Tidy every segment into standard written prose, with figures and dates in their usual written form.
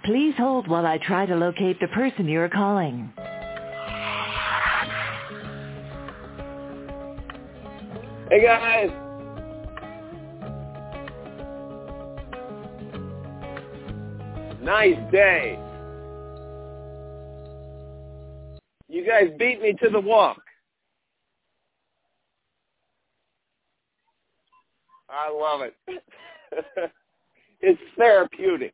Please hold while I try to locate the person you are calling. Hey, guys. Nice day. You guys beat me to the walk. I love it. It's therapeutic.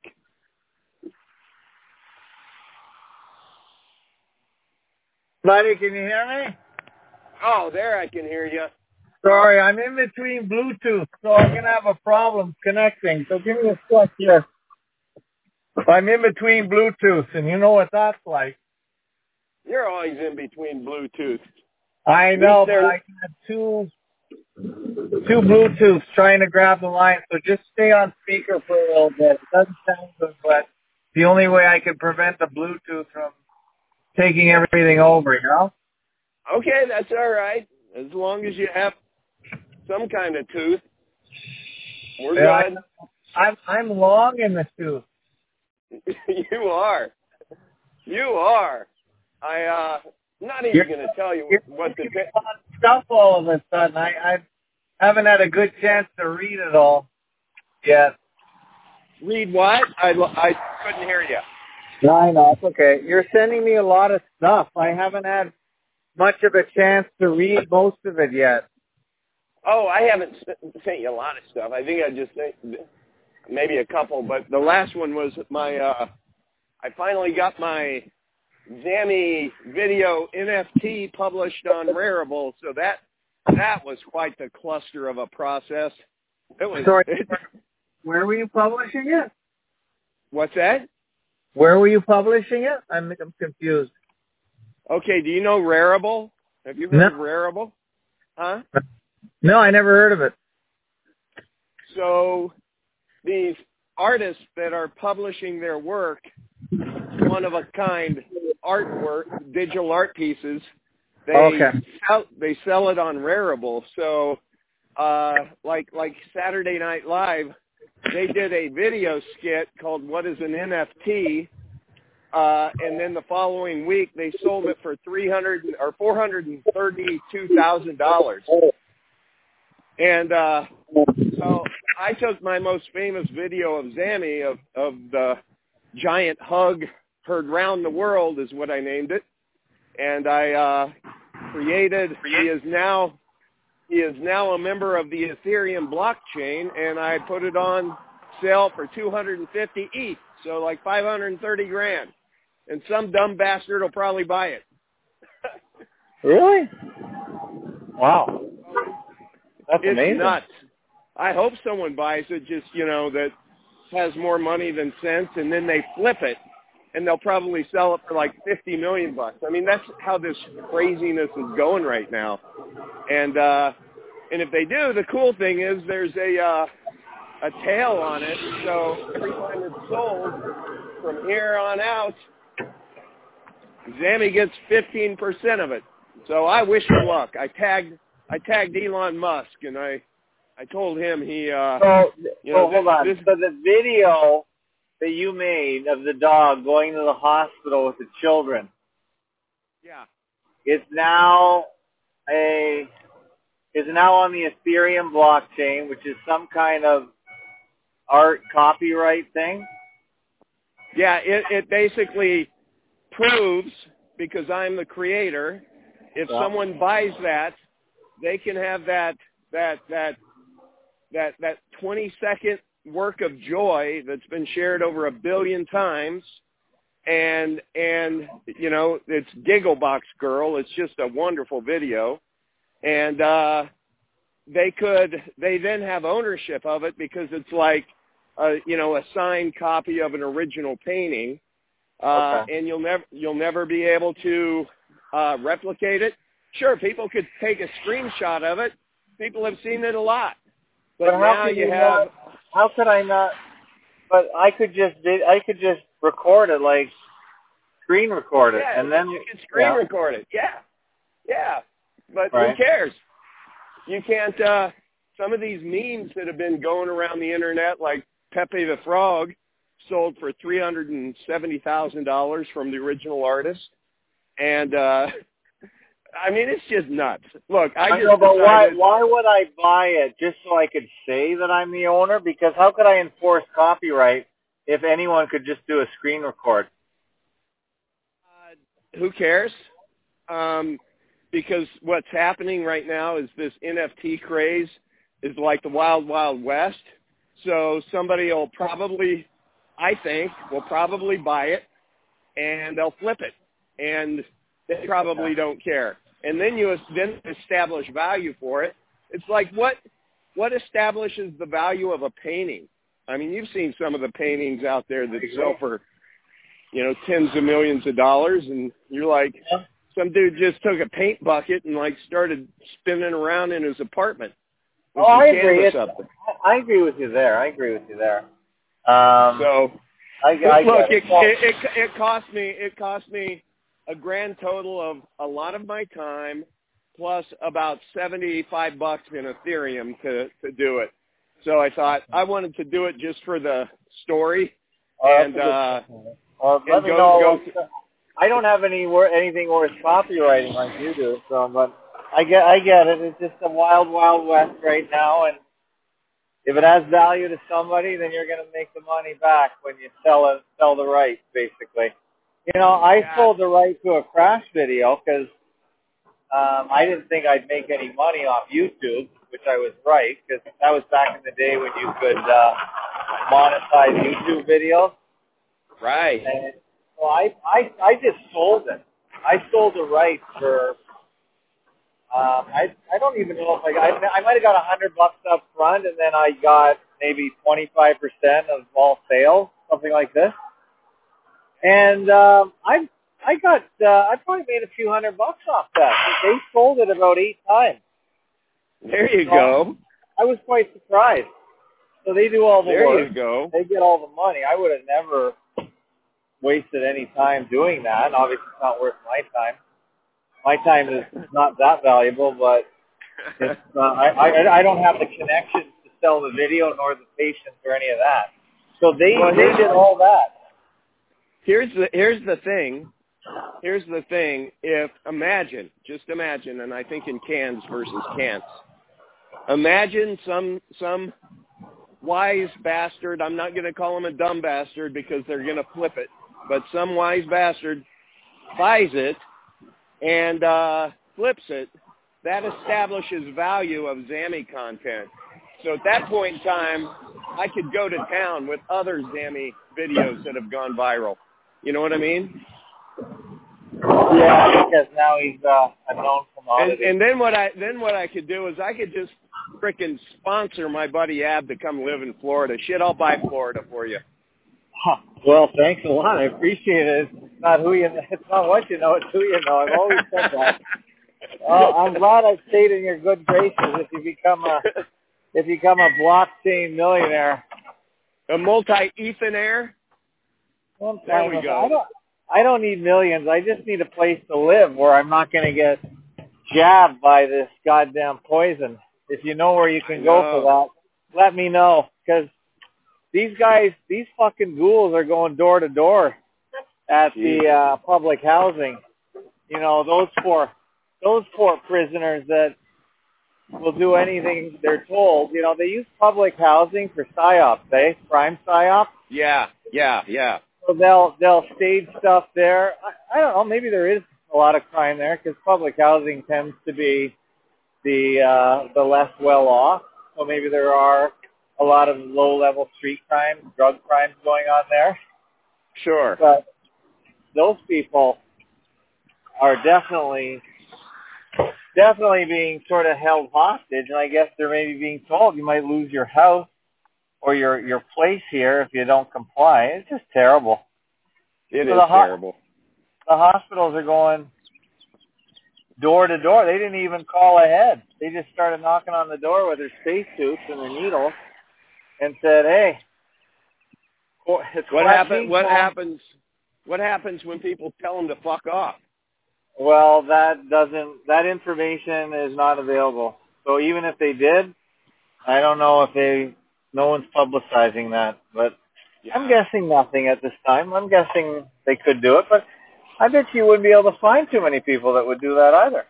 Buddy, can you hear me? Oh, there I can hear you. Sorry, I'm in between Bluetooth, so I'm going to have a problem connecting. So give me a sec here. I'm in between Bluetooth, and you know what that's like. You're always in between Bluetooth. I know, but I can have two Bluetooths trying to grab the line, so just stay on speaker for a little bit. It doesn't sound good, but the only way I can prevent the Bluetooth from taking everything over, you know? Okay, that's all right. As long as you have some kind of tooth, we're good. I'm long in the tooth. You are. I'm not even going to tell you what the stuff all of a sudden. I haven't had a good chance to read it all yet. Read what? I couldn't hear you. No, I know. It's okay. You're sending me a lot of stuff. I haven't had much of a chance to read most of it yet. Oh, I haven't sent you a lot of stuff. I think I just sent maybe a couple, but the last one was I finally got my Zammy video NFT published on Rarible, so that was quite the cluster of a process. It was. Sorry, where were you publishing it? What's that? Where were you publishing it? I'm confused. Okay, do you know Rarible? Have you heard of Rarible? Huh? No, I never heard of it. So these artists that are publishing their work, one-of-a-kind artwork, digital art pieces, they sell it on Rarible. So like Saturday Night Live, they did a video skit called What is an NFT? And then the following week they sold it for $432,000. And so I took my most famous video of Zammy of the giant hug heard round the world is what I named it, and I created. He is now a member of the Ethereum blockchain, and I put it on sale for 250 ETH, so like 530 grand. And some dumb bastard will probably buy it. Really? Wow. That's amazing. It's nuts. I hope someone buys it just, that has more money than sense, and then they flip it, and they'll probably sell it for like $50 million. I mean, that's how this craziness is going right now. And if they do, the cool thing is there's a tail on it, so every time it's sold from here on out, Zammy gets 15% of it. So I wish him luck. I tagged Elon Musk, and I told him hold on. So the video that you made of the dog going to the hospital with the children, is now on the Ethereum blockchain, which is some kind of art copyright thing. Yeah, it basically proves, because I'm the creator, if someone buys that, they can have that 20-second work of joy that's been shared over 1 billion times, and it's Gigglebox Girl. It's just a wonderful video, and they then have ownership of it because it's like a signed copy of an original painting. And you'll never be able to replicate it. Sure, people could take a screenshot of it. People have seen it a lot. But now you have. How could I not? But I could just record it, like screen record it, and then you can screen record it. Yeah. But who cares? You can't. Some of these memes that have been going around the internet, like Pepe the Frog, sold for $370,000 from the original artist. And, I mean, it's just nuts. Look, I just know, but decided, why would I buy it just so I could say that I'm the owner? Because how could I enforce copyright if anyone could just do a screen record? who cares? Because what's happening right now is this NFT craze is like the wild, wild west. So somebody will probably, I think, will probably buy it, and they'll flip it. And they probably don't care. And then you then establish value for it. It's like what establishes the value of a painting? I mean, you've seen some of the paintings out there that sell for, tens of millions of dollars, and you're like, some dude just took a paint bucket and like started spinning around in his apartment. Oh, I agree. I agree with you there. So, look, it it cost me a grand total of a lot of my time plus about $75 in Ethereum to do it. So I thought I wanted to do it just for the story. Let me know. I don't have anything worth copywriting like you do, so but I get it. It's just a wild, wild west right now, and if it has value to somebody, then you're going to make the money back when you sell the rights, basically. I sold the right to a crash video because I didn't think I'd make any money off YouTube, which I was right, because that was back in the day when you could monetize YouTube videos. Right. And so I just sold it. I sold the rights for I don't even know if I might have got $100 up front, and then I got maybe 25% of all sales, something like this. And I probably made a few $100 off that. They sold it about 8 times. There you go. I was quite surprised. So they do all the work. There you go. They get all the money. I would have never wasted any time doing that. And obviously, it's not worth my time. My time is not that valuable, but it's, I don't have the connections to sell the video nor the patients or any of that. So they did all that. Here's the thing. If just imagine, and I think in cans versus cans. Imagine some wise bastard. I'm not going to call him a dumb bastard because they're going to flip it, but some wise bastard buys it and flips it. That establishes value of Zammy content. So at that point in time, I could go to town with other Zammy videos that have gone viral. You know what I mean? Yeah, because now he's a known commodity. And then what I could do is I could just frickin' sponsor my buddy Ab to come live in Florida. Shit, I'll buy Florida for you. Well, thanks a lot. I appreciate it. It's not what you know, it's who you know. I've always said that. I'm glad I stayed in your good graces if you become a blockchain millionaire. A multi-ethonaire? There we go. I don't need millions. I just need a place to live where I'm not going to get jabbed by this goddamn poison. If you know where you can go for that, let me know. Because these fucking ghouls are going door to door at the public housing. Those four prisoners that will do anything they're told. They use public housing for psyops, crime psyops. Yeah. So they'll stage stuff there. I don't know. Maybe there is a lot of crime there because public housing tends to be the less well off. So maybe there are a lot of low-level street crimes, drug crimes going on there. Sure. But those people are definitely being sort of held hostage, and I guess they're maybe being told you might lose your house or your place here if you don't comply. It's just terrible. It is terrible. The hospitals are going door to door. They didn't even call ahead. They just started knocking on the door with their spacesuits and their needles and said, "Hey, What happens when people tell them to fuck off?" Well, that information is not available. So even if they did, I don't know if no one's publicizing that. But Yeah. I'm guessing nothing at this time. I'm guessing they could do it, but I bet you wouldn't be able to find too many people that would do that either.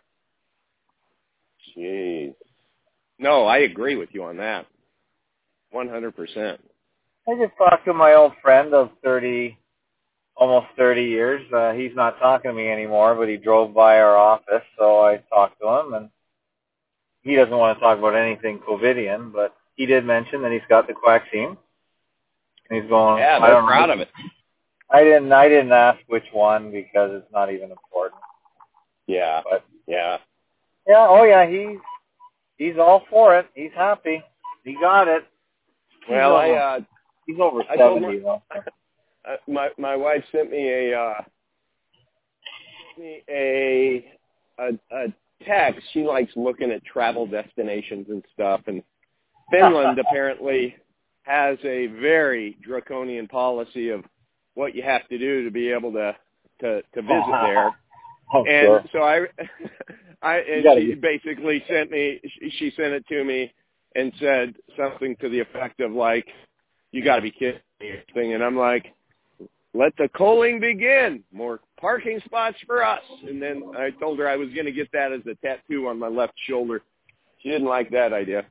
Jeez. No, I agree with you on that. 100%. I just talked to my old friend of almost 30 years. He's not talking to me anymore, but he drove by our office, so I talked to him, and he doesn't want to talk about anything COVIDian, but he did mention that he's got the vaccine. And he's going, yeah, they're proud of it. I didn't ask which one because it's not even important. Yeah. But yeah. Yeah, oh yeah, he's all for it. He's happy. He got it. Well, he's over 70 though. My wife sent me a text. She likes looking at travel destinations and stuff, and Finland apparently has a very draconian policy of what you have to do to be able to visit there. Oh, and sure. So she basically she sent it to me and said something to the effect of like, "You got to be kidding me," and I'm like, "Let the culling begin. More parking spots for us." And then I told her I was going to get that as a tattoo on my left shoulder. She didn't like that idea.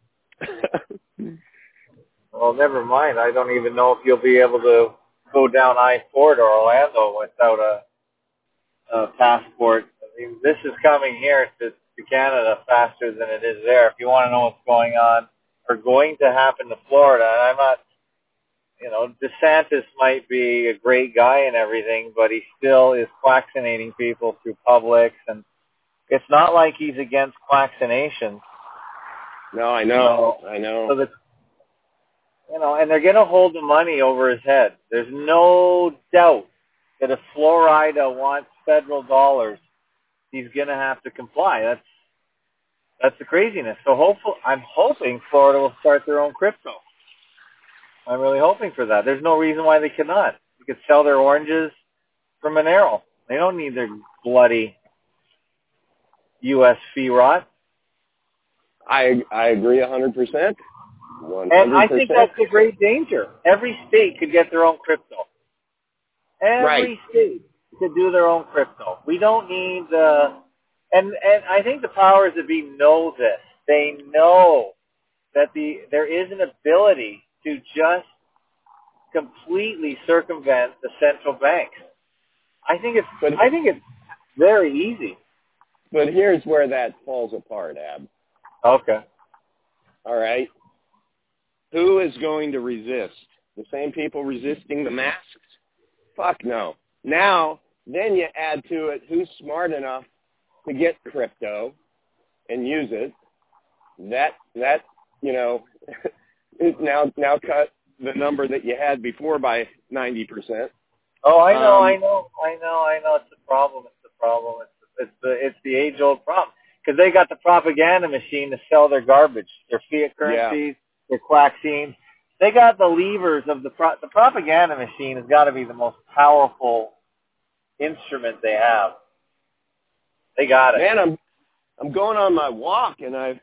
Well, never mind. I don't even know if you'll be able to go down I-4 to Orlando without a passport. I mean, this is coming here to Canada faster than it is there. If you want to know what's going on or going to happen to Florida, I'm not, DeSantis might be a great guy and everything, but he still is vaccinating people through Publix, and it's not like he's against vaccinations. No, I know. So that's, and they're going to hold the money over his head. There's no doubt that if Florida wants federal dollars, he's going to have to comply. That's the craziness. So I'm hoping Florida will start their own crypto. I'm really hoping for that. There's no reason why they cannot. You could sell their oranges for Monero. They don't need their bloody U.S. fee rot. I agree 100%. 100%. And I think that's a great danger. Every state could get their own crypto. Every state could do their own crypto. We don't need and I think the powers that be know this. They know that there is an ability to just completely circumvent the central banks. I think it's very easy. But here's where that falls apart, Ab. Okay. All right. Who is going to resist? The same people resisting the masks? Fuck no. Now, then you add to it who's smart enough to get crypto and use it. That now cut the number that you had before by 90%. Oh, I know. It's the problem. It's the age-old problem because they got the propaganda machine to sell their garbage, their fiat currencies, their vaccines. They got the levers of the propaganda machine has got to be the most powerful instrument they have. They got it. Man, I'm going on my walk, and I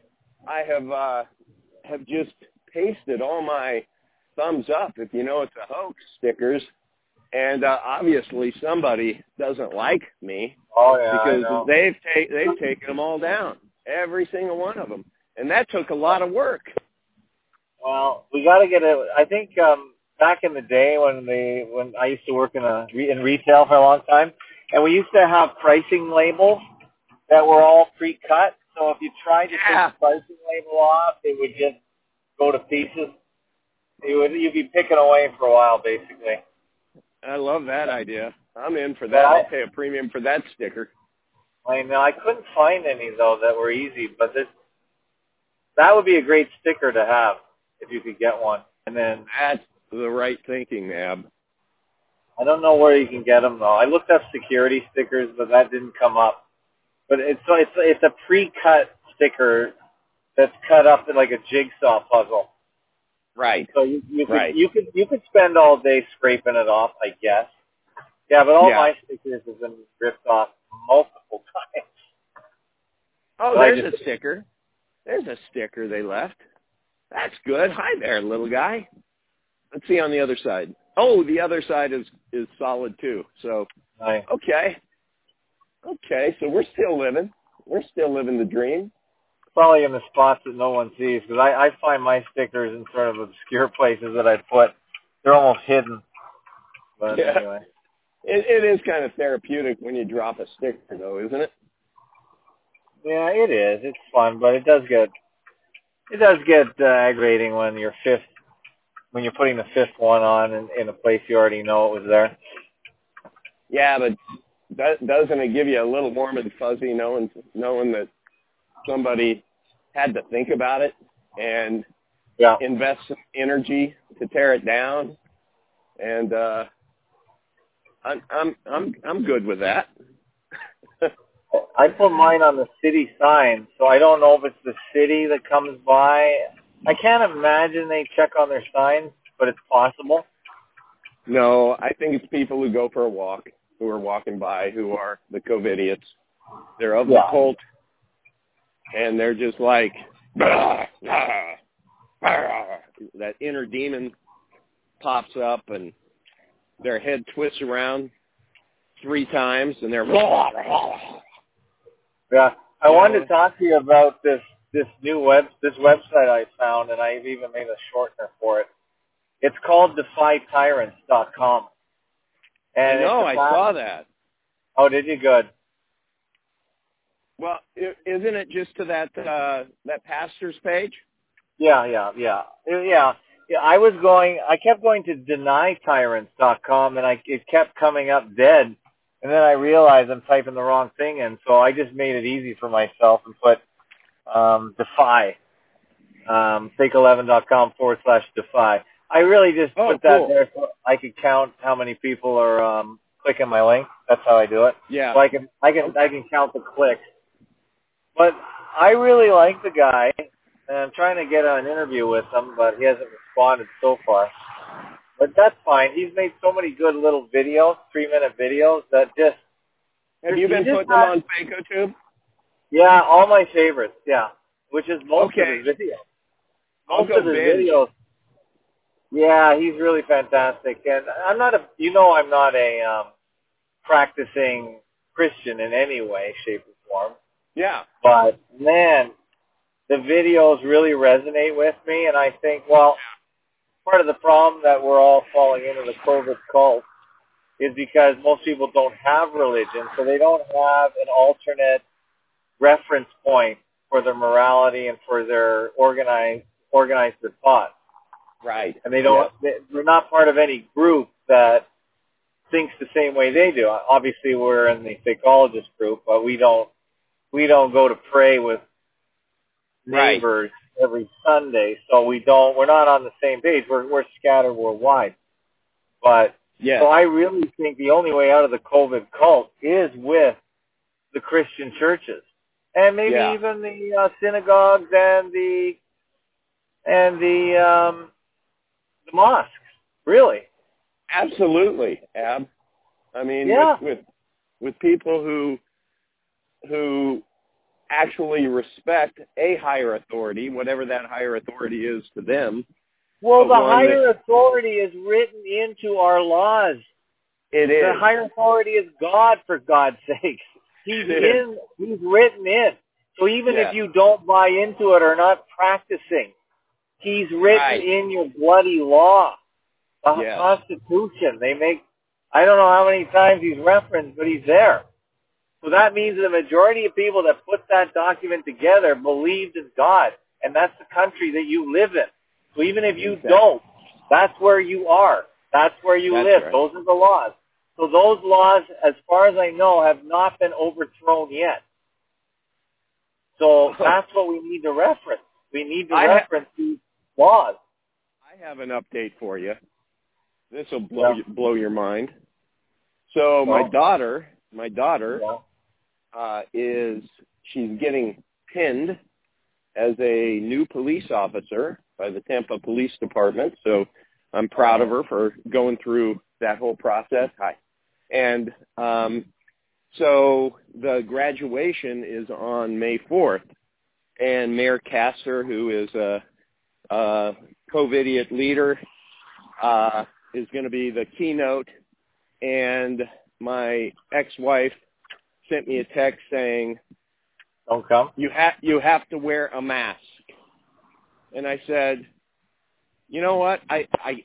have just pasted all my thumbs up, if you know it's a hoax, stickers. And obviously somebody doesn't like me because they've taken them all down, every single one of them, and that took a lot of work. Well, we got to get it. I think back in the day when I used to work in retail for a long time, and we used to have pricing labels that were all pre-cut. So if you tried to take the pricing label off, it would just go to pieces. You'd be picking away for a while, basically. I love that idea. I'm in for that. I'll pay a premium for that sticker. I know. I couldn't find any, though, that were easy. But that would be a great sticker to have if you could get one. And then that's the right thinking, Ab. I don't know where you can get them, though. I looked up security stickers, but that didn't come up. But it's a pre-cut sticker that's cut up in like a jigsaw puzzle. Right. So you could spend all day scraping it off, I guess. Yeah, but all my stickers have been ripped off multiple times. Oh, there's a sticker. There's a sticker they left. That's good. Hi there, little guy. Let's see on the other side. Oh, the other side is solid too. So, Nice. Okay, so we're still living. We're still living the dream. Probably in the spots that no one sees, because I find my stickers in sort of obscure places that I put. They're almost hidden. But Yeah. anyway. It is kind of therapeutic when you drop a sticker, though, isn't it? Yeah, it is. It's fun, but it does get aggravating when you're putting the fifth one on in a place you already know it was there. Yeah, but doesn't it give you a little warm and fuzzy knowing that somebody had to think about it and invest some energy to tear it down? And I'm good with that. I put mine on the city sign, so I don't know if it's the city that comes by. I can't imagine they check on their signs, but it's possible. No, I think it's people who go for a walk, who are walking by, who are the COVIDiots. They're of the cult, and they're just like, bah, bah, bah. That inner demon pops up, and their head twists around 3 times, and they're blah, blah, blah. Yeah, I wanted to talk to you about this website I found, and I've even made a shortener for it. It's called DefyTyrants.com. And I saw that. Oh, did you? Good. Well, isn't it just to that pastor's page? Yeah. I kept going to DenyTyrants.com, and it kept coming up dead. And then I realized I'm typing the wrong thing in, so I just made it easy for myself and put Defy, Fake11.com/Defy. I really just put that there so I could count how many people are clicking my link. That's how I do it. Yeah. So I can count the clicks. But I really like the guy, and I'm trying to get an interview with him, but he hasn't responded so far. But that's fine. He's made so many good little videos, 3-minute videos, that just... Have you been putting them on FacoTube? Yeah, all my favorites, yeah. Which is most of his videos. Most of his videos. Yeah, he's really fantastic. And I'm not a practicing Christian in any way, shape, or form. Yeah. But, man, the videos really resonate with me, and I think, well... Part of the problem that we're all falling into the COVID cult is because most people don't have religion, so they don't have an alternate reference point for their morality and for their organize their thoughts. Right. And they're not part of any group that thinks the same way they do. Obviously, we're in the Fakeologist group, but we don't go to pray with neighbors every Sunday, so we're not on the same page. We're scattered worldwide. But so I really think the only way out of the COVID cult is with the Christian churches, and maybe even the synagogues and the mosques. Really, absolutely, Ab. I mean, with people who actually respect a higher authority, whatever that higher authority is to them. Well, the higher authority is written into our laws. It is. The higher authority is God, for God's sake. He's written in. So even if you don't buy into it or not practicing, he's written in your bloody law. The Constitution. I don't know how many times he's referenced, but he's there. So that means the majority of people that put that document together believed in God, and that's the country that you live in. So even if you don't, that's where you are. That's where you live. Right. Those are the laws. So those laws, as far as I know, have not been overthrown yet. So that's what we need to reference. We need to reference these laws. I have an update for you. This will blow your mind. So my daughter she's getting pinned as a new police officer by the Tampa Police Department. So I'm proud of her for going through that whole process. And so the graduation is on May 4th. And Mayor Castor, who is a COVIDiot leader, is going to be the keynote, and my ex-wife sent me a text saying, "Don't come. You have to wear a mask." And I said, "You know what? I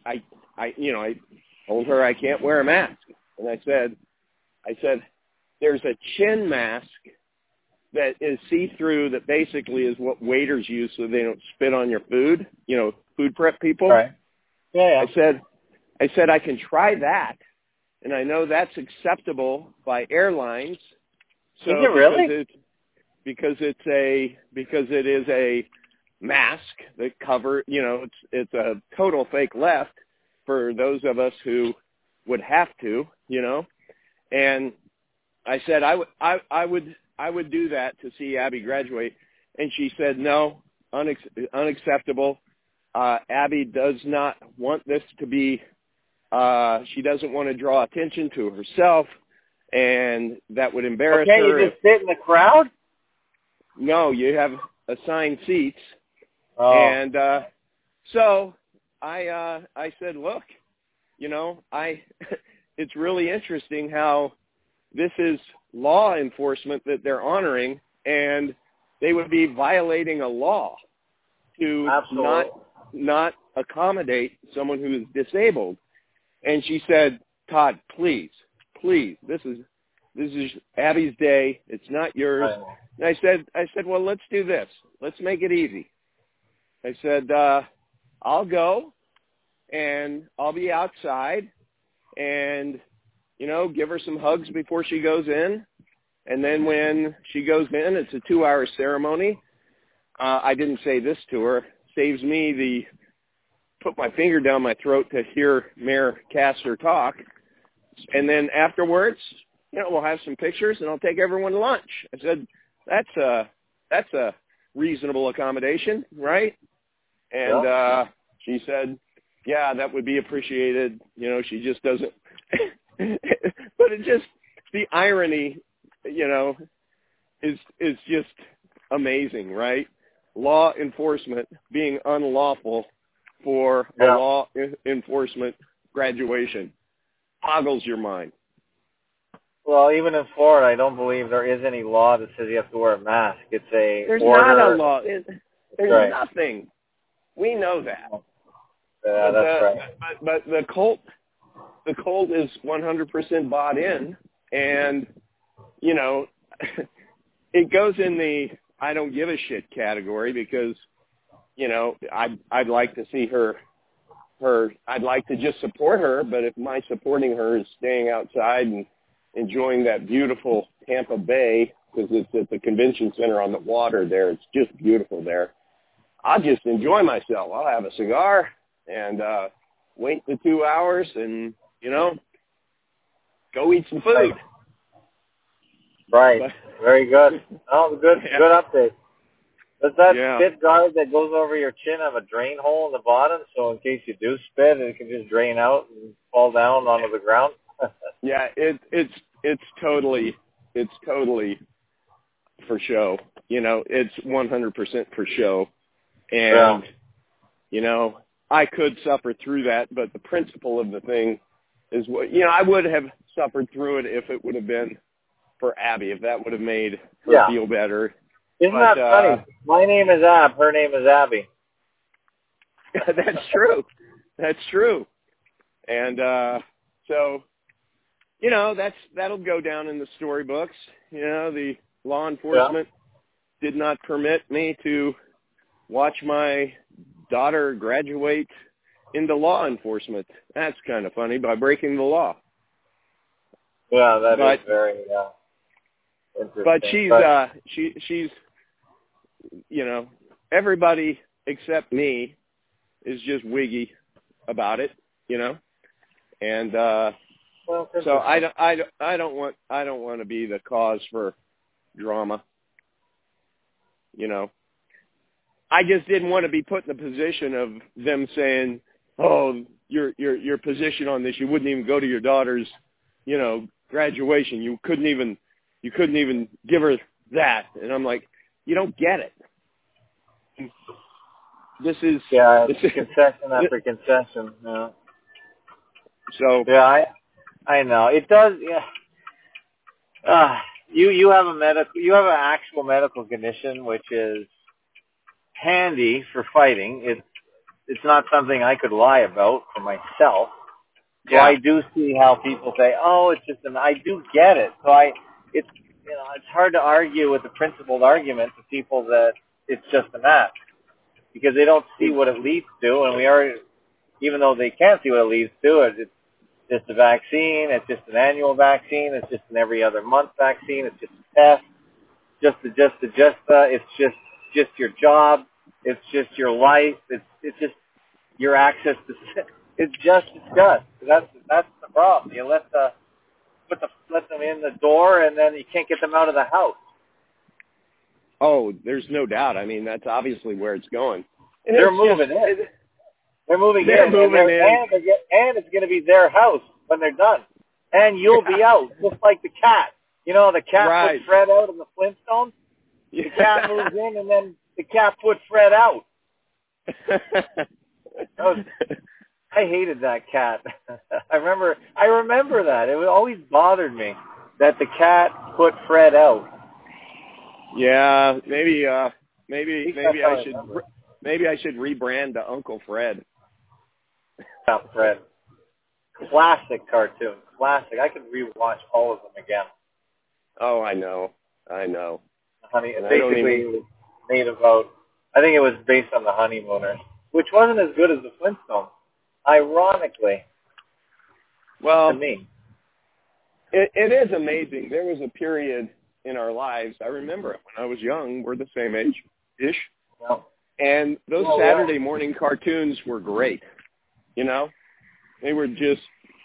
told her I can't wear a mask." And I said, there's a chin mask that is see-through that basically is what waiters use so they don't spit on your food, food prep people. Right. Yeah. I said I can try that, and I know that's acceptable by airlines. So is it really? Because it is a mask that cover, it's a total fake left for those of us who would have to, And I said I would do that to see Abby graduate, and she said no, unacceptable. Abby does not want this to be. She doesn't want to draw attention to herself, and that would embarrass her. Okay, you just sit in the crowd? No, you have assigned seats. Oh. And so I said, look, it's really interesting how this is law enforcement that they're honoring, and they would be violating a law to not accommodate someone who is disabled. And she said, Todd, please, this is Abby's day. It's not yours. And I said, well, let's do this. Let's make it easy. I said, I'll go and I'll be outside and, give her some hugs before she goes in. And then when she goes in, it's a 2-hour ceremony. I didn't say this to her. Saves me put my finger down my throat to hear Mayor Castor talk. And then afterwards, we'll have some pictures and I'll take everyone to lunch. I said, that's a reasonable accommodation, right? And she said, yeah, that would be appreciated. She just doesn't. But the irony, is just amazing, right? Law enforcement being unlawful for a law enforcement graduation boggles your mind. Well, even in Florida, I don't believe there is any law that says you have to wear a mask. There's not a law. There's nothing. We know that. Yeah, that's right. But the cult is 100% bought in, and it goes in the I don't give a shit category because I'd like to see her. I'd like to just support her, but if my supporting her is staying outside and enjoying that beautiful Tampa Bay, because it's at the convention center on the water there, it's just beautiful there. I'll just enjoy myself. I'll have a cigar and wait the 2 hours and, go eat some food. Right. Very good. Oh, good update. Does that spit guard that goes over your chin have a drain hole in the bottom, so in case you do spit, it can just drain out and fall down onto the ground? Yeah, it's totally for show. It's 100% for show. And, I could suffer through that, but the principle of the thing is what, I would have suffered through it if it would have been for Abby, if that would have made her feel better. Isn't that funny? My name is Ab. Her name is Abby. That's true. That's true. And so, that'll go down in the storybooks. The law enforcement did not permit me to watch my daughter graduate into law enforcement. That's kind of funny, by breaking the law. Yeah, that is very interesting. But she's everybody except me is just wiggy about it, and so I don't want to be the cause for drama, I just didn't want to be put in the position of them saying, "Oh, your position on this, you wouldn't even go to your daughter's, graduation. You couldn't even give her that." And I'm like, you don't get it. This is concession after concession. Yeah. So yeah, I know it does. Yeah, you have an actual medical condition, which is handy for fighting. It's not something I could lie about for myself. So yeah. I do see how people say, "Oh, it's just an." I do get it. So it's it's hard to argue with the principled argument to people that it's just a mask because they don't see what it leads to, and even though they can't see what it leads to, it's just a vaccine. It's just an annual vaccine. It's just an every other month vaccine. It's just a test. It's just your job. It's just your life. It's just your access to. It's just. That's the problem. You let them in the door, and then you can't get them out of the house. Oh, there's no doubt. I mean, that's obviously where it's going. And They're moving in. They're moving in. And it's going to be their house when they're done. And you'll be out, just like the cat. You know, the cat right. put Fred out in the Flintstones? Yeah. The cat moves in, and then the cat put Fred out. I hated that cat. I remember that. It always bothered me that the cat put Fred out. Yeah, maybe I should rebrand to Uncle Fred. Yeah, Fred. Classic cartoon. Classic. I could rewatch all of them again. Oh, I know. Honey, basically it was made about. I think it was based on the Honeymooners, which wasn't as good as the Flintstones. Ironically, well, to me, it is amazing. There was a period in our lives. I remember it when I was young. We're the same age-ish. Yeah. And those Saturday morning cartoons were great. You know, they were just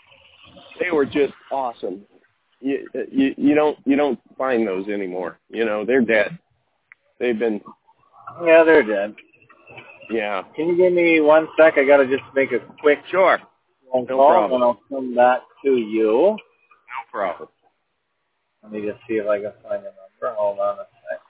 awesome. You don't find those anymore. You know, they're dead. They've been. Yeah, they're dead. Yeah. Can you give me 1 sec? I got to just make a quick Sure. phone No call, problem. and I'll come back to you. No problem. Let me just see if I can find the number. Hold on a sec.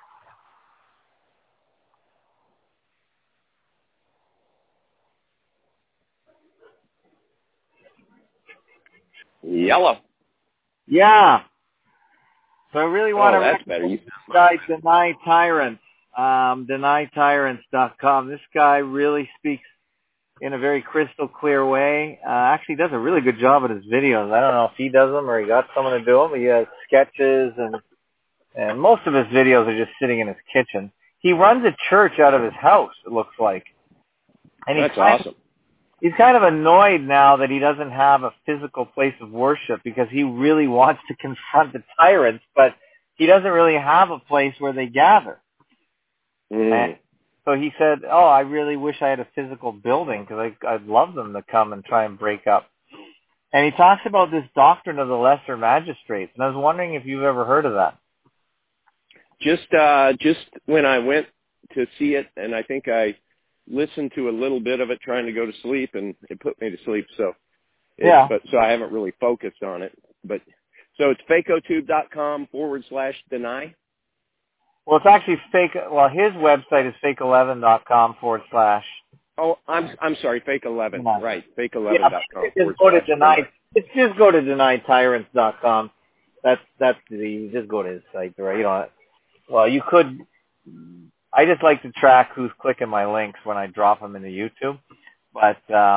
Yellow. Yeah. So I really want to recommend this guy, Deny Tyrants, DenyTyrants.com. This guy really speaks in a very crystal clear way. Actually does a really good job at his videos. I don't know if he does them or he got someone to do them. He has sketches and most of his videos are just sitting in his kitchen. He runs a church out of his house, it looks like. And that's awesome. He's kind of annoyed now that he doesn't have a physical place of worship because he really wants to confront the tyrants, but he doesn't really have a place where they gather. And so he said, I really wish I had a physical building because I'd love them to come and try and break up. And he talks about this doctrine of the lesser magistrates, and I was wondering if you've ever heard of that. Just when I went to see it, and I think I listened to a little bit of it trying to go to sleep, and it put me to sleep. So so I haven't really focused on it. But so it's fakotube.com/deny. Well, it's actually fake. Well, his website is fake11.com/. Oh, I'm sorry, Fake11. Deny. Right, Fake11.com. Just go to Deny. Just go to DenyTyrants.com. Just go to his site, right? You know. Well, you could. I just like to track who's clicking my links when I drop them into YouTube. But,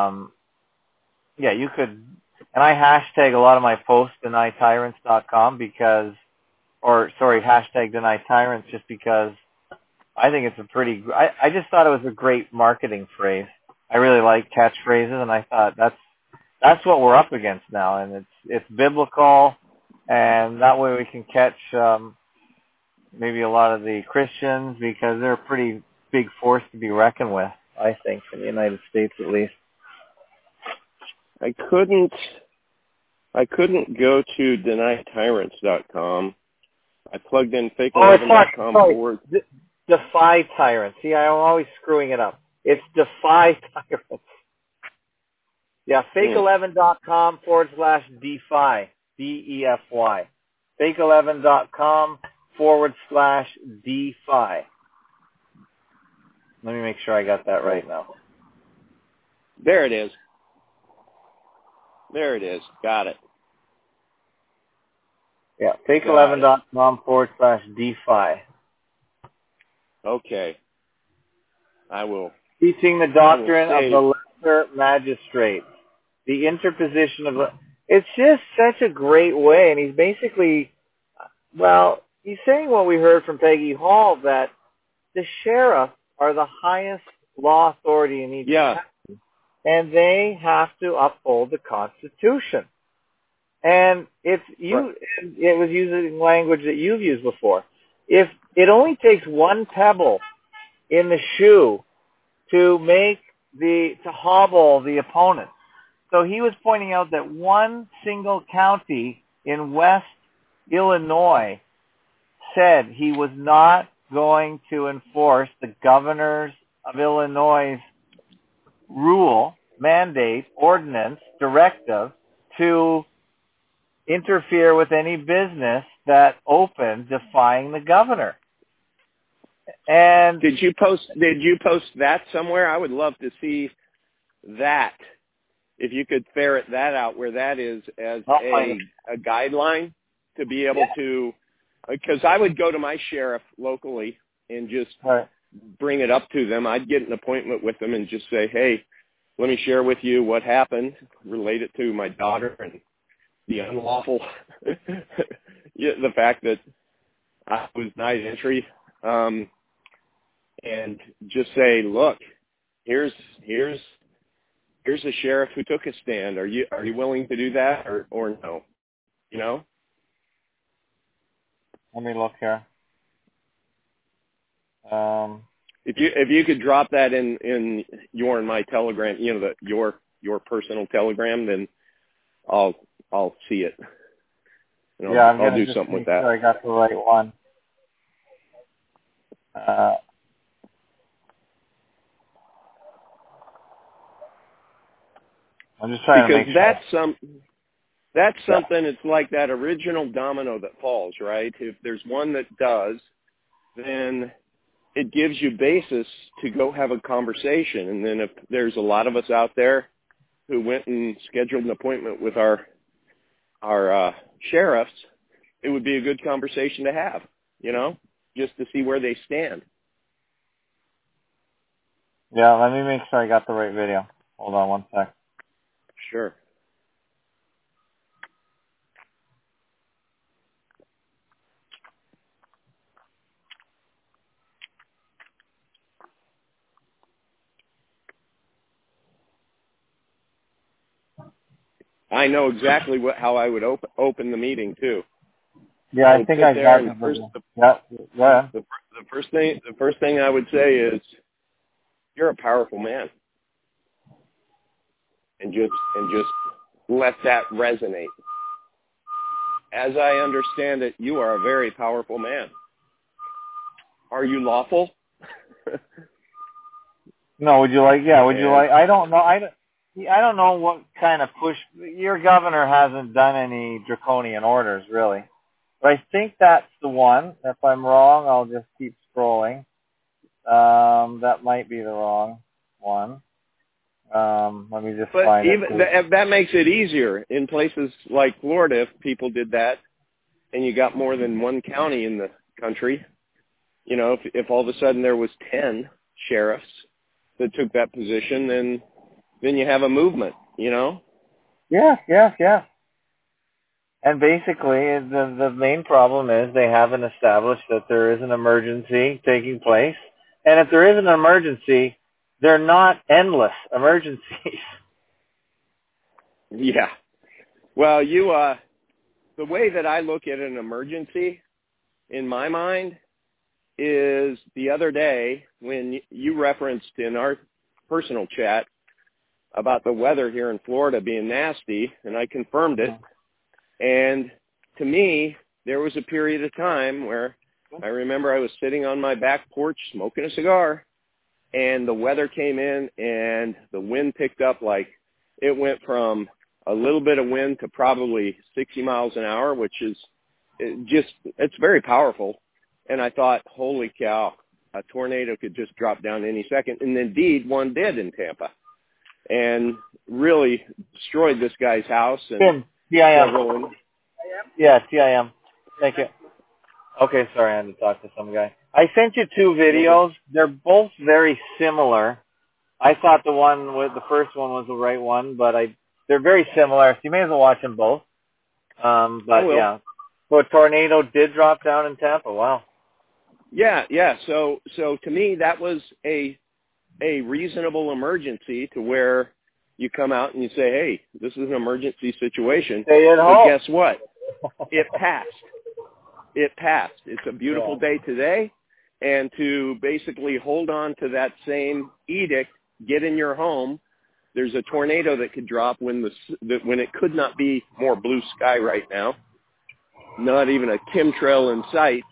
you could, and I hashtag a lot of my posts DenyTyrants.com hashtag DenyTyrants just because I think it's I just thought it was a great marketing phrase. I really like catchphrases, and I thought that's what we're up against now, and it's biblical, and that way we can catch, maybe a lot of the Christians because they're a pretty big force to be reckoned with, I think, in the United States at least. I couldn't go to DenyTyrants.com. I plugged in Fake11.com forward. Defy Tyrants. See, I'm always screwing it up. It's Defy Tyrants. Yeah, Fake11.com/defy. DEFY. Fake11.com/defy. Let me make sure I got that right now. There it is. There it is. Got it. Yeah, take11.com/DeFi. Okay. I will. Teaching the doctrine of the lesser magistrate. The interposition of it's just such a great way. And he's basically, he's saying what we heard from Peggy Hall, that the sheriff are the highest law authority in each county, and they have to uphold the Constitution. And it was using language that you've used before. If it only takes one pebble in the shoe to hobble the opponent. So he was pointing out that one single county in West Illinois said he was not going to enforce the governors of Illinois' rule, mandate, ordinance, directive to interfere with any business that opened defying the governor. And did you post that somewhere? I would love to see that. If you could ferret that out, where that is as a guideline to be able to, because I would go to my sheriff locally and just bring it up to them. I'd get an appointment with them and just say, hey, let me share with you what happened related to my daughter and the unlawful, the fact that I was denied entry, and just say, look, here's a sheriff who took a stand. Are you willing to do that or no? You know? Let me look here. If you could drop that in your and my Telegram, your personal Telegram, then I'll see it. I'll do something with that. Sure I got the right one. I'm just trying to make sure. That's something. It's like that original domino that falls, right? If there's one that does, then it gives you basis to go have a conversation. And then if there's a lot of us out there who went and scheduled an appointment with our sheriffs, it would be a good conversation to have, just to see where they stand. Yeah, let me make sure I got the right video. Hold on one sec. Sure. I know exactly how I would open the meeting too. Yeah, I think I got the first thing I would say is, you're a powerful man, and just let that resonate. As I understand it, you are a very powerful man. Are you lawful? No, would you like? I don't know. I don't know what kind of push. Your governor hasn't done any draconian orders, really. But I think that's the one. If I'm wrong, I'll just keep scrolling. That might be the wrong one. Let me just find it. That makes it easier in places like Florida if people did that, and you got more than one county in the country. If all of a sudden there was 10 sheriffs that took that position, then you have a movement. Yeah. And basically, the main problem is they haven't established that there is an emergency taking place. And if there is an emergency, they're not endless emergencies. Yeah. Well, the way that I look at an emergency, in my mind, is the other day when you referenced in our personal chat about the weather here in Florida being nasty, and I confirmed it. And to me, there was a period of time where I remember I was sitting on my back porch smoking a cigar, and the weather came in and the wind picked up. Like, it went from a little bit of wind to probably 60 miles an hour, which is it's very powerful. And I thought, holy cow, a tornado could just drop down any second. And indeed, one did in Tampa. and really destroyed this guy's house. And Tim, TIM. Yeah, TIM. Thank you. Okay, sorry, I had to talk to some guy. I sent you 2 videos. They're both very similar. I thought the first one was the right one, but they're very similar. So you may as well watch them both. But yeah, so a tornado did drop down in Tampa. Wow. Yeah. So to me, that was a reasonable emergency to where you come out and you say, hey, this is an emergency situation. Stay at home. But guess what? It passed. It passed. It's a beautiful day today. And to basically hold on to that same edict, get in your home. There's a tornado that could drop when it could not be more blue sky right now. Not even a chemtrail in sight.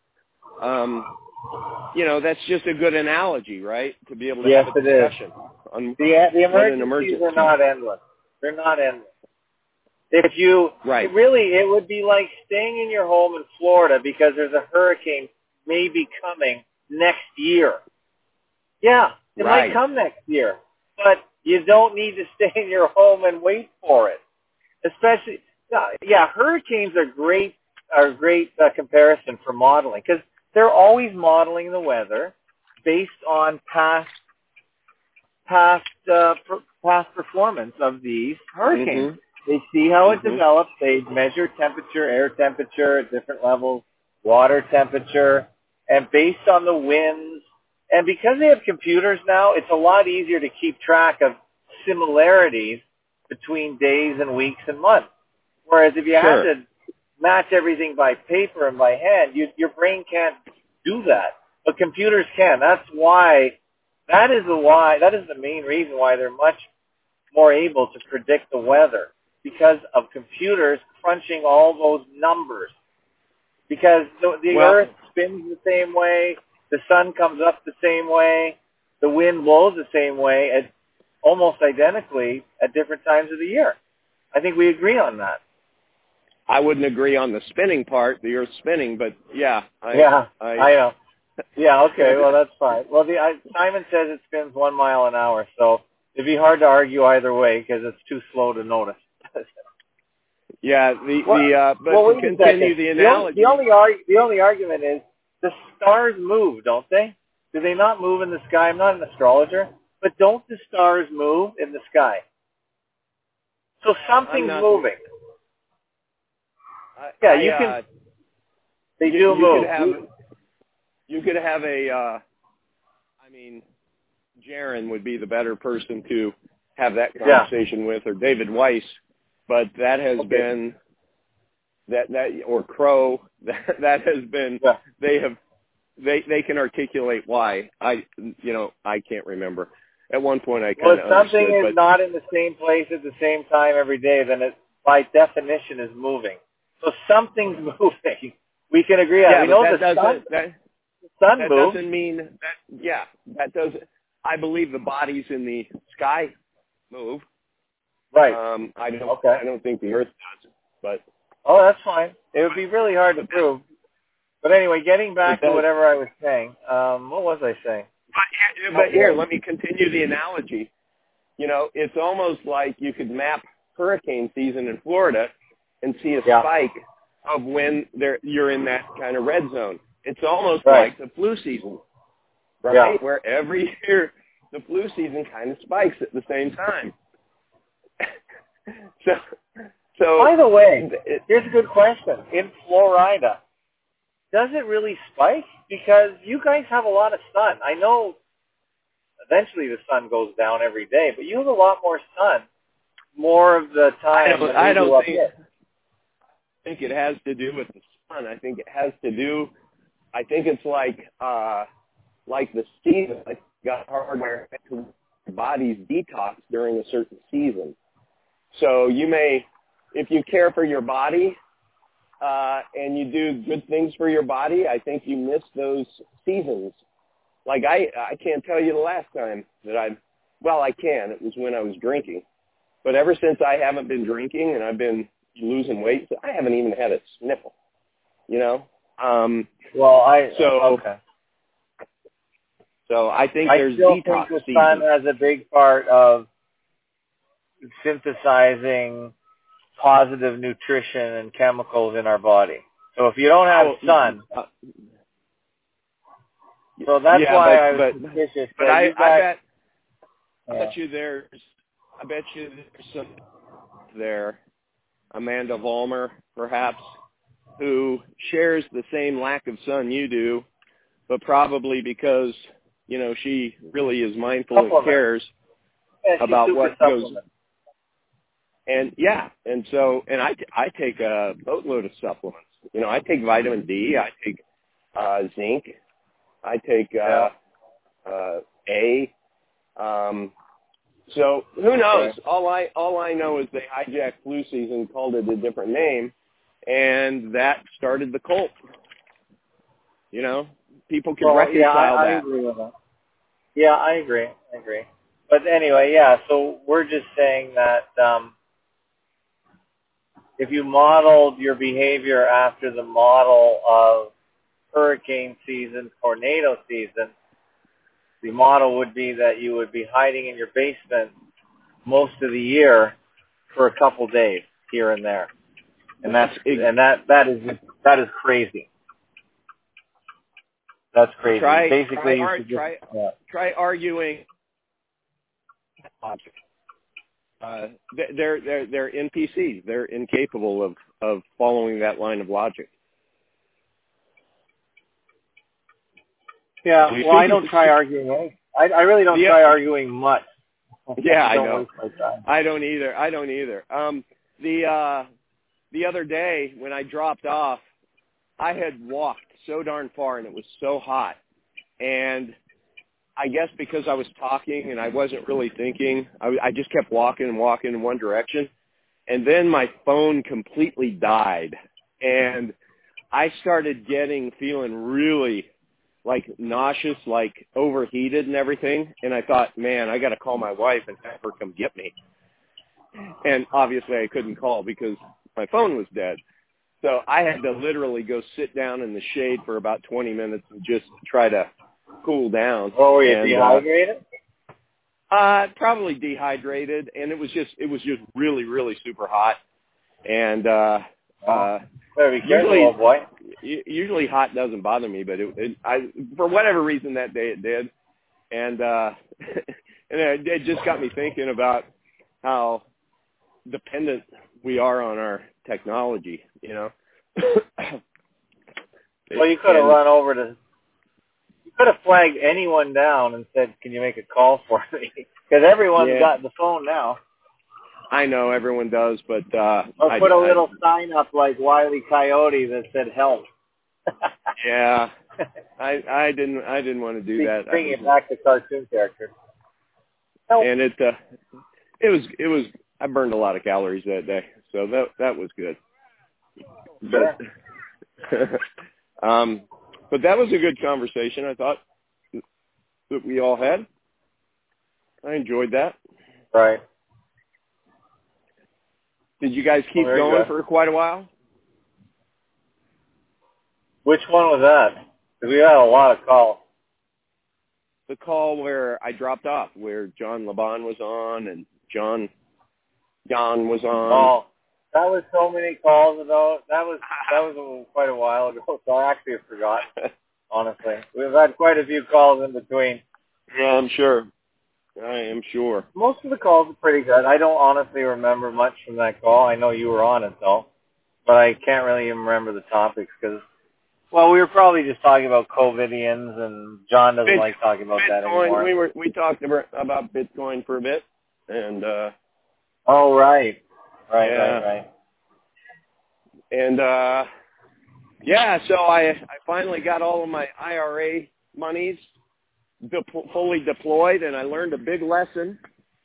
That's just a good analogy, right? To be able to have a discussion. The emergencies are not endless. They're not endless. If you it would be like staying in your home in Florida because there's a hurricane maybe coming next year. Yeah, it might come next year, but you don't need to stay in your home and wait for it. Especially, hurricanes are great comparison for modeling because they're always modeling the weather based on past performance of these hurricanes. Mm-hmm. They see how it develops. They measure temperature, air temperature at different levels, water temperature, and based on the winds. And because they have computers now, it's a lot easier to keep track of similarities between days and weeks and months. Whereas if you had to match everything by paper and by hand, your brain can't do that. But computers can. That is the main reason why they're much more able to predict the weather, because of computers crunching all those numbers. Because the Earth spins the same way, the sun comes up the same way, the wind blows the same way, almost identically at different times of the year. I think we agree on that. I wouldn't agree on the spinning part, the Earth spinning, but I know. Yeah, okay, well, that's fine. Well, Simon says it spins 1 mile an hour, so it'd be hard to argue either way because it's too slow to notice. Yeah, to continue the analogy. The only argument is the stars move, don't they? Do they not move in the sky? I'm not an astrologer, but don't the stars move in the sky? So something's moving. They do move. You could have Jaron would be the better person to have that conversation with, or David Weiss, but that has been or Crow, that has been, they can articulate why. I can't remember. At one point I kind of if something is not in the same place at the same time every day, then it by definition is moving. So something's moving. We can agree on. We know the sun moves. Doesn't mean that. That doesn't. I believe the bodies in the sky move. Right. I don't think the Earth does. But that's fine. It would be really hard to prove. But anyway, getting back to whatever I was saying. What was I saying? But here, let me continue the analogy. It's almost like you could map hurricane season in Florida and see a spike of when you're in that kind of red zone. It's almost like the flu season, right? Yeah. Where every year the flu season kind of spikes at the same time. So by the way, here's a good question. In Florida, does it really spike? Because you guys have a lot of sun. I know eventually the sun goes down every day, but you have a lot more sun more of the time. I think it has to do with the sun. I think it's like the season. Like you got hardware to your body's detox during a certain season. So you may, if you care for your body and you do good things for your body, I think you miss those seasons. Like I can't tell you the last time that I can. It was when I was drinking. But ever since I haven't been drinking and I've been losing weight, I haven't even had a sniffle. So I think there's detox season. I still think the sun has a big part of synthesizing positive nutrition and chemicals in our body. So if you don't have sun, so that's why I was suspicious. But I bet you there's some there, Amanda Vollmer, perhaps, who shares the same lack of sun you do, but probably because, she really is mindful and cares about what goes. And I take a boatload of supplements. I take vitamin D, I take zinc, I take A. So who knows? Okay. All I know is they hijacked flu season, called it a different name, and that started the cult. People can reconcile that. I agree with that. Yeah, I agree. But anyway, so we're just saying that if you modeled your behavior after the model of hurricane season, tornado season, the model would be that you would be hiding in your basement most of the year for a couple days here and there. And that is crazy. That's crazy. Try arguing. They're NPCs. They're incapable of following that line of logic. Yeah, well, I don't try arguing. I really don't try arguing much. Yeah, I know. I don't either. The other day when I dropped off, I had walked so darn far and it was so hot. And I guess because I was talking and I wasn't really thinking, I just kept walking in one direction. And then my phone completely died. And I started feeling really nauseous, overheated and everything. And I thought, man, I got to call my wife and have her come get me. And obviously I couldn't call because my phone was dead. So I had to literally go sit down in the shade for about 20 minutes and just try to cool down. Oh, were you dehydrated? Probably dehydrated, and it was just really, really super hot. And better be careful, boy. Usually hot doesn't bother me, but for whatever reason that day it did. And and it just got me thinking about how dependent we are on our technology, Well, you could have run over you could have flagged anyone down and said, can you make a call for me? Because everyone's got the phone now. I know everyone does, but or put a little sign up like Wile E. Coyote that said help. Yeah. I didn't want to do that. Bring it back to cartoon characters. Help. And it was I burned a lot of calories that day, so that was good. Sure. But that was a good conversation, I thought, that we all had. I enjoyed that. Right. Did you guys keep going for quite a while? Which one was that? Because we had a lot of calls. The call where I dropped off, where John Laban was on and John was on. Oh, that was so many calls ago. That was quite a while ago, so I actually have forgotten, honestly. We've had quite a few calls in between. Yeah, I'm sure. I am sure. Most of the calls are pretty good. I don't honestly remember much from that call. I know you were on it, though. But I can't really even remember the topics because, well, we were probably just talking about COVIDians, and John doesn't like talking about that anymore. We talked about Bitcoin for a bit, and oh, right. Right. And so I finally got all of my IRA monies fully deployed, and I learned a big lesson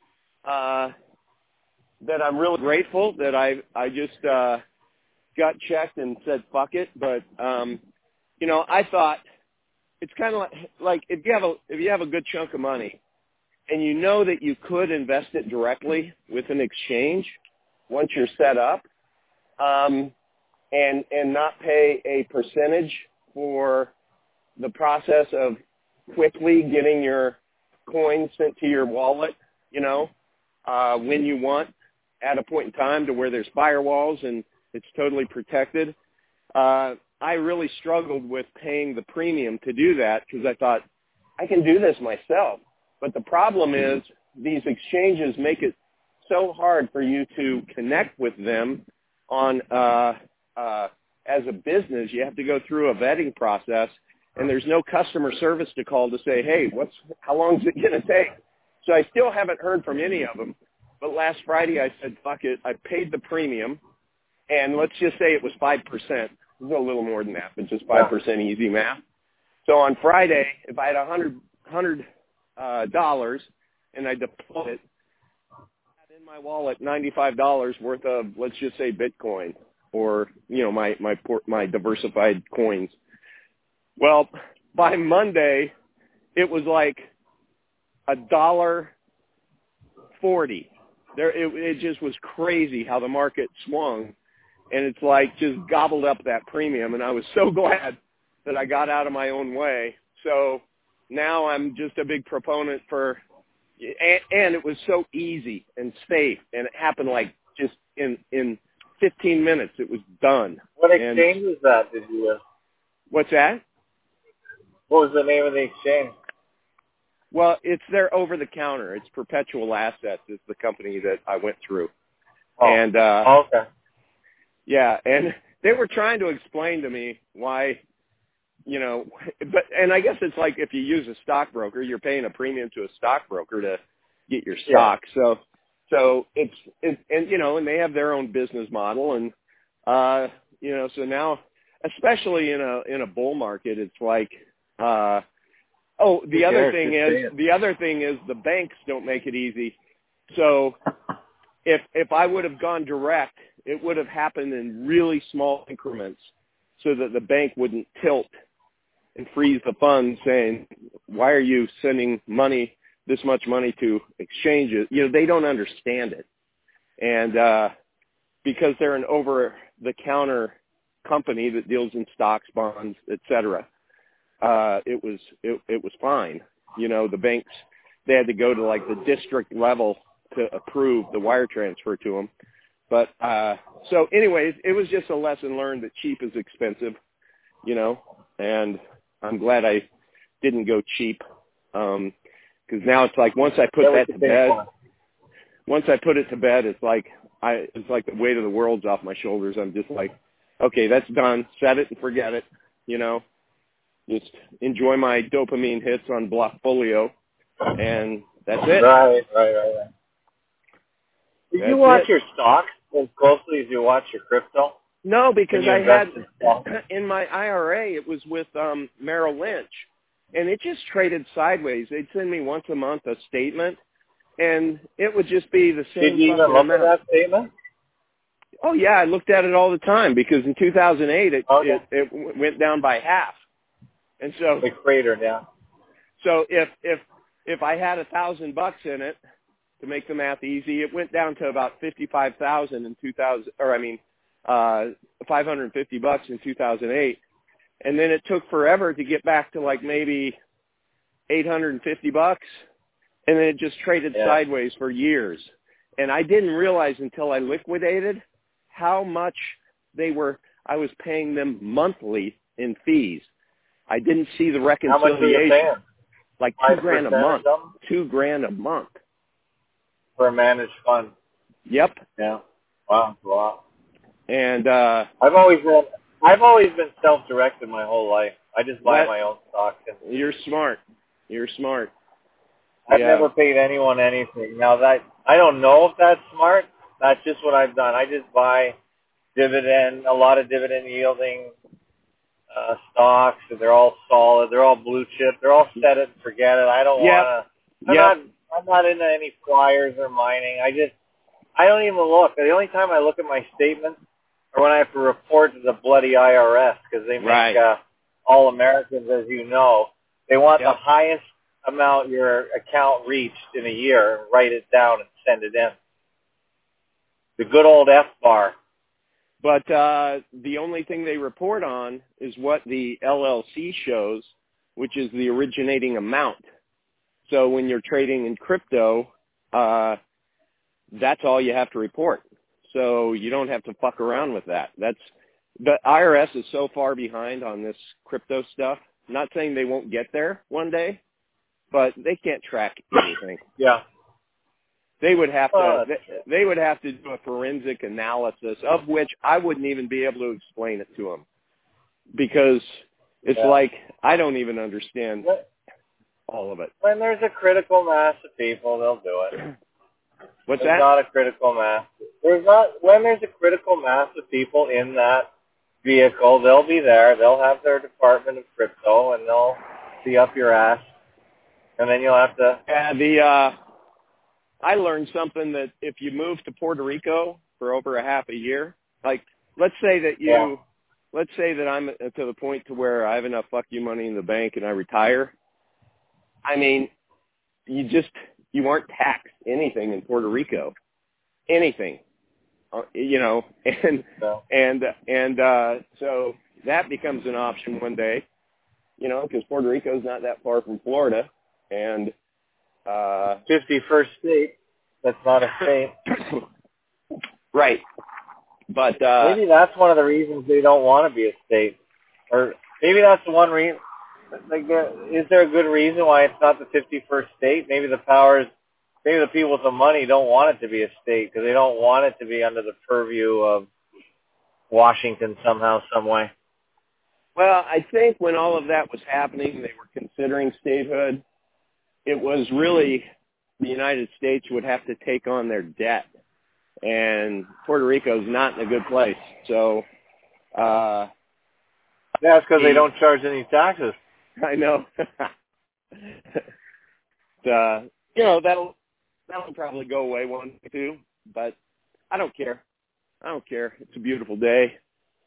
that I'm really grateful that I just got checked and said fuck it. But I thought it's kind of like if you have a good chunk of money and you know that you could invest it directly with an exchange once you're set up, and not pay a percentage for the process of quickly getting your coins sent to your wallet, when you want at a point in time to where there's firewalls and it's totally protected. I really struggled with paying the premium to do that because I thought, I can do this myself. But the problem is these exchanges make it so hard for you to connect with them on as a business. You have to go through a vetting process, and there's no customer service to call to say, hey, how long is it going to take? So I still haven't heard from any of them. But last Friday I said, fuck it. I paid the premium, and let's just say it was 5%. It was a little more than that, but just 5% easy math. So on Friday, if I had $100 and I deployed it, I had in my wallet $95 worth of, let's just say, Bitcoin or, my diversified coins. Well, by Monday, it was like $1.40. It just was crazy how the market swung, and it's like just gobbled up that premium. And I was so glad that I got out of my own way. So now I'm just a big proponent for, and it was so easy and safe, and it happened like just in 15 minutes. It was done. What exchange was that? Did you? What's that? What was the name of the exchange? Well, it's their over-the-counter. It's Perpetual Assets is the company that I went through. Oh. And, okay. Yeah, and they were trying to explain to me why, and I guess it's like if you use a stockbroker, you're paying a premium to a stockbroker to get your stock. Yeah. So it's and they have their own business model, and so now, especially in a bull market, it's like, the other thing is the banks don't make it easy. So if I would have gone direct, it would have happened in really small increments so that the bank wouldn't tilt and freeze the funds saying, why are you sending this much money to exchanges? They don't understand it. And because they're an over-the-counter company that deals in stocks, bonds, et cetera, it was fine. The banks, they had to go to like the district level to approve the wire transfer to them. But so anyways, it was just a lesson learned that cheap is expensive, and I'm glad I didn't go cheap. Because now it's like once I put that to bed, it's like the weight of the world's off my shoulders. I'm just like, okay, that's done. Set it and forget it. Just enjoy my dopamine hits on Blockfolio, and that's it. Right. Did you watch your stocks as closely as you watch your crypto? No, because I had in my IRA, it was with Merrill Lynch, and it just traded sideways. They'd send me once a month a statement, and it would just be the same. Did you even look at that statement? Oh yeah, I looked at it all the time because in 2008 it went down by half. And so the crater down. So if I had $1,000 in it, to make the math easy, it went down to about 55,000 in 2000, or I mean, $550 in 2008, and then it took forever to get back to like maybe $850, and then it just traded sideways for years. And I didn't realize until I liquidated how much I was paying them monthly in fees. I didn't see the reconciliation. How much were you paying? Like $2,000 a month. $2,000 a month. For a managed fund. Yep. Yeah. Wow. And I've always been self-directed my whole life. I just buy my own stock. You're smart. I've never paid anyone anything. Now that I don't know if that's smart. That's just what I've done. I just buy a lot of dividend yielding stocks. And they're all solid. They're all blue chip. They're all set it and forget it. I don't want to. I'm not into any flyers or mining. I don't even look. The only time I look at my statements are when I have to report to the bloody IRS because they make all Americans, as you know, they want the highest amount your account reached in a year, write it down and send it in. The good old F-bar. But the only thing they report on is what the LLC shows, which is the originating amount. So when you're trading in crypto, that's all you have to report. So you don't have to fuck around with that. The IRS is so far behind on this crypto stuff. Not saying they won't get there one day, but they can't track anything. Yeah. They would have to. They would have to do a forensic analysis of which I wouldn't even be able to explain it to them, because it's like I don't even understand all of it. When there's a critical mass of people, they'll do it. What's There's that? not a critical mass. When there's a critical mass of people in that vehicle, they'll be there. They'll have their department of crypto, and they'll be up your ass. And then you'll have to. I learned something that if you move to Puerto Rico for over a half a year, like let's say that I'm to the point to where I have enough fuck you money in the bank and I retire. I mean, you aren't taxed anything in Puerto Rico, anything, and so that becomes an option one day, because Puerto Rico is not that far from Florida, and 51st state. That's not a state. Right. But maybe that's one of the reasons they don't want to be a state. Or maybe that's the one reason. Like, is there a good reason why it's not the 51st state? Maybe the people with the money don't want it to be a state because they don't want it to be under the purview of Washington somehow, some way. Well, I think when all of that was happening, they were considering statehood. It was really the United States would have to take on their debt, and Puerto Rico is not in a good place. So, yeah, it's because they don't charge any taxes. I know. That'll probably go away one day too, but I don't care. It's a beautiful day.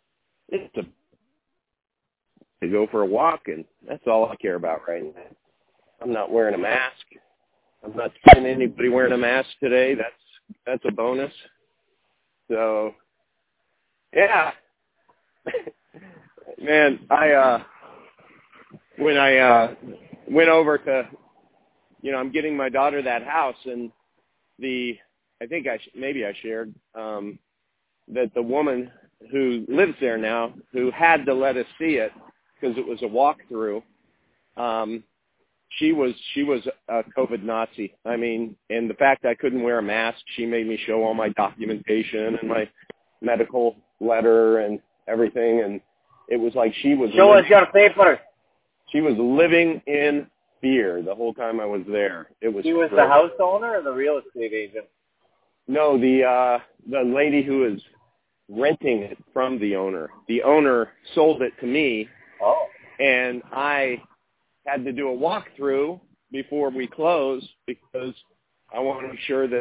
To go for a walk, and that's all I care about right now. I'm not wearing a mask. I'm not seeing anybody wearing a mask today. That's a bonus. So, yeah. Man, when I went over to, I'm getting my daughter that house, and I think maybe I shared that the woman who lives there now, who had to let us see it because it was a walkthrough, she was a COVID Nazi. I mean, and the fact I couldn't wear a mask, she made me show all my documentation and my medical letter and everything, and it was like she was show us your papers. She was living in fear the whole time I was there. It was. She was the house owner or the real estate agent? No, the lady who is renting it from the owner. The owner sold it to me. Oh. And I had to do a walkthrough before we close because I want to make sure that,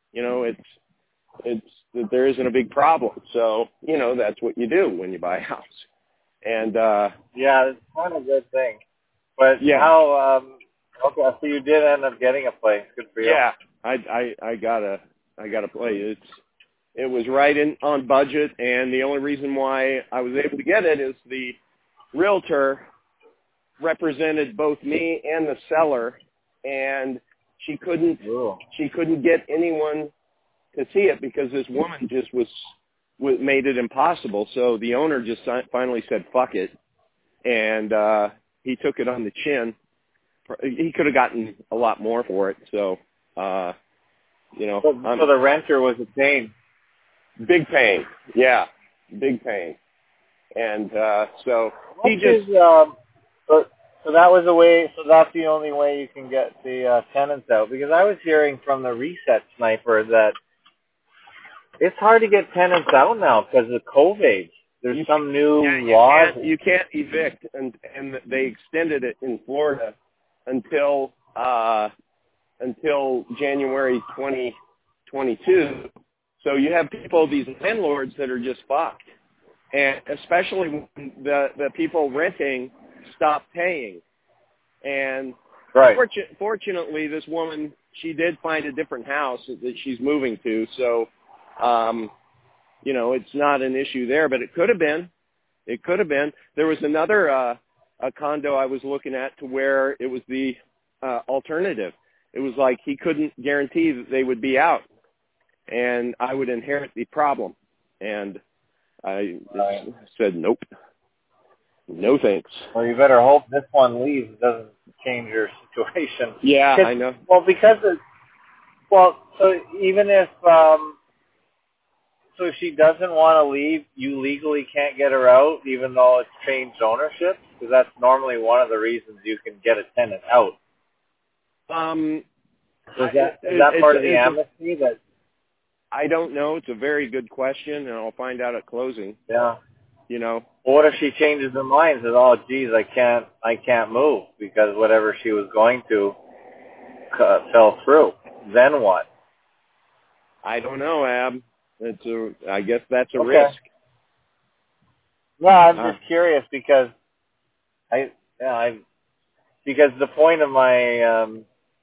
it's that there isn't a big problem. So, that's what you do when you buy a house. And yeah, it's kind of a good thing. But yeah. How okay, so you did end up getting a place. Good for you. Yeah. I got a place. It was right on budget, and the only reason why I was able to get it is the realtor represented both me and the seller, and she couldn't get anyone to see it because this woman just made it impossible. So the owner just finally said, fuck it. And he took it on the chin. He could have gotten a lot more for it. So, so the renter was a pain. Big pain. Yeah. Big pain. And so he just... So that was the way. So that's the only way you can get the tenants out. Because I was hearing from the reset sniper that it's hard to get tenants out now because of COVID. There's some new laws. You can't evict, and they extended it in Florida until January 2022. So you have these landlords that are just fucked, and especially when the people renting stop paying. And right. Fortunately, this woman, she did find a different house that she's moving to. So, it's not an issue there, but it could have been. It could have been. There was another a condo I was looking at to where it was the alternative. It was like he couldn't guarantee that they would be out. and I would inherit the problem. And I said, nope, no thanks. Well, you better hope this one leaves. It doesn't change your situation. Yeah, I know. Well, because so even if so if she doesn't want to leave, you legally can't get her out, even though it's changed ownership, because that's normally one of the reasons you can get a tenant out. Is that part of the amnesty? That I don't know. It's a very good question, and I'll find out at closing. Yeah. You know. Well, what if she changes her mind and says, "Oh, geez, I can't move because whatever she was going to fell through." Then what? I don't know, Ab. I guess that's a risk. No, I'm just curious because because the point of my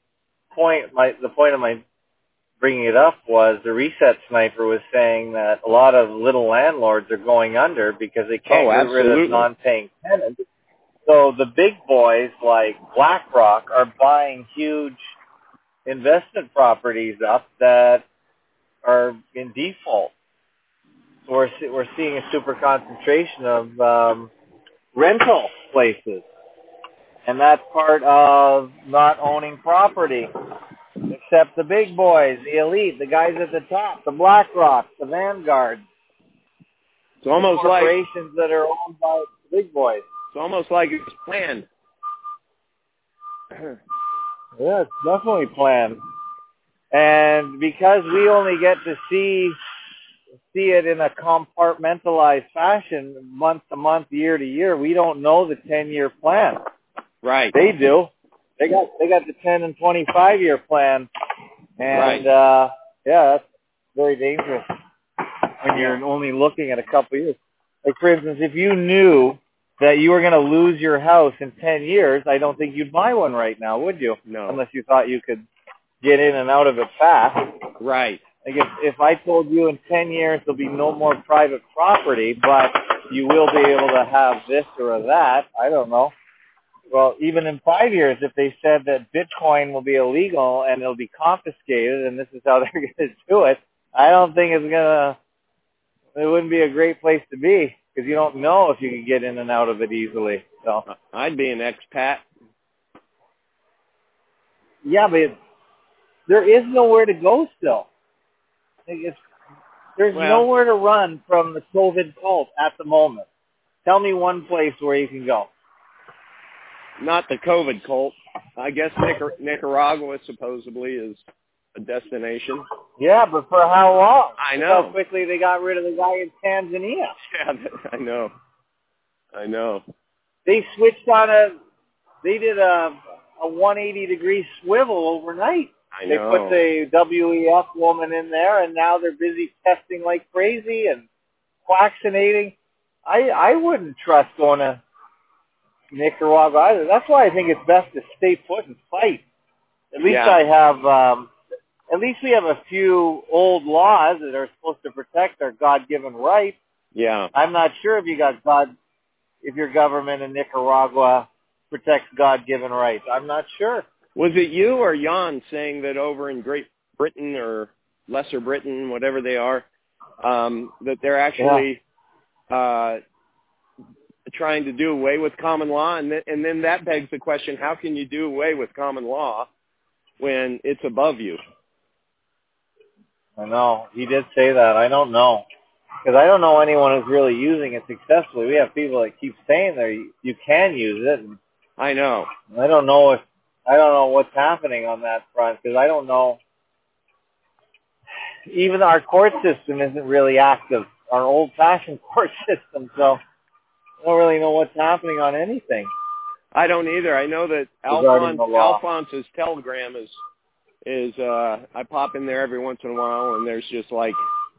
bringing it up was the Reset Sniper was saying that a lot of little landlords are going under because they can't get rid of non-paying tenants. So the big boys like BlackRock are buying huge investment properties up that are in default. So we're seeing a super concentration of rental places. And that's part of not owning property. Except the big boys, the elite, the guys at the top, the BlackRock, the Vanguard. It's almost like corporations that are owned by the big boys. It's almost like it's planned. Yeah, it's definitely planned. And because we only get to see it in a compartmentalized fashion, month to month, year to year, we don't know the 10-year plan. Right. They do. They got the 10 and 25-year plan, and that's very dangerous when you're only looking at a couple of years. Like, for instance, if you knew that you were going to lose your house in 10 years, I don't think you'd buy one right now, would you? No. Unless you thought you could get in and out of it fast. Right. Like if I told you in 10 years there'll be no more private property, but you will be able to have this or that, I don't know. Well, even in 5 years, if they said that Bitcoin will be illegal and it'll be confiscated and this is how they're going to do it, I don't think it wouldn't be a great place to be because you don't know if you can get in and out of it easily. So I'd be an expat. Yeah, but there is nowhere to go still. There's nowhere to run from the COVID cult at the moment. Tell me one place where you can go. Not the COVID cult. I guess Nicaragua supposedly is a destination. Yeah, but for how long? I know. How quickly they got rid of the guy in Tanzania. Yeah, I know. They switched they did a 180-degree swivel overnight. I know. They put the WEF woman in there, and now they're busy testing like crazy and vaccinating. I wouldn't trust going to Nicaragua either. That's why I think it's best to stay put and fight. At least at least we have a few old laws that are supposed to protect our God-given rights. Yeah. I'm not sure if your government in Nicaragua protects God-given rights. I'm not sure. Was it you or Jan saying that over in Great Britain or Lesser Britain, whatever they are, that they're actually trying to do away with common law? And then that begs the question, how can you do away with common law when it's above you? I know. He did say that. I don't know. Because I don't know anyone who's really using it successfully. We have people that keep saying you can use it. And I know. I don't know what's happening on that front because I don't know. Even our court system isn't really active, our old-fashioned court system, so I don't really know what's happening on anything. I don't either. I know that Alphonse's Telegram is I pop in there every once in a while, and there's just like,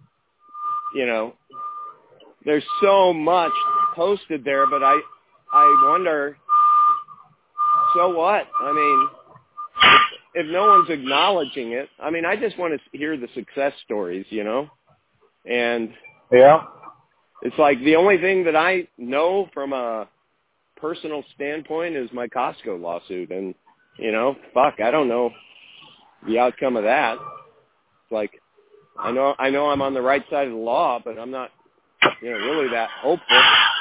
there's so much posted there, but I wonder, so what? I mean, if no one's acknowledging it, I mean, I just want to hear the success stories, and it's like the only thing that I know from a personal standpoint is my Costco lawsuit, and I don't know the outcome of that. It's like, I know I'm on the right side of the law, but I'm not, really that hopeful.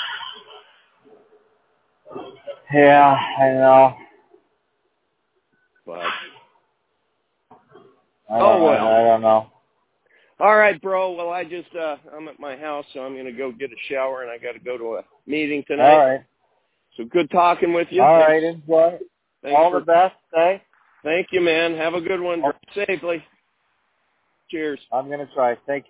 Yeah, I know. But I don't know. All right, bro. Well, I'm at my house, so I'm gonna go get a shower, and I got to go to a meeting tonight. All right. So good talking with you. All right, enjoy. All the best, eh? Thank you, man. Have a good one. Drive safely. Cheers. I'm gonna try. Thank you.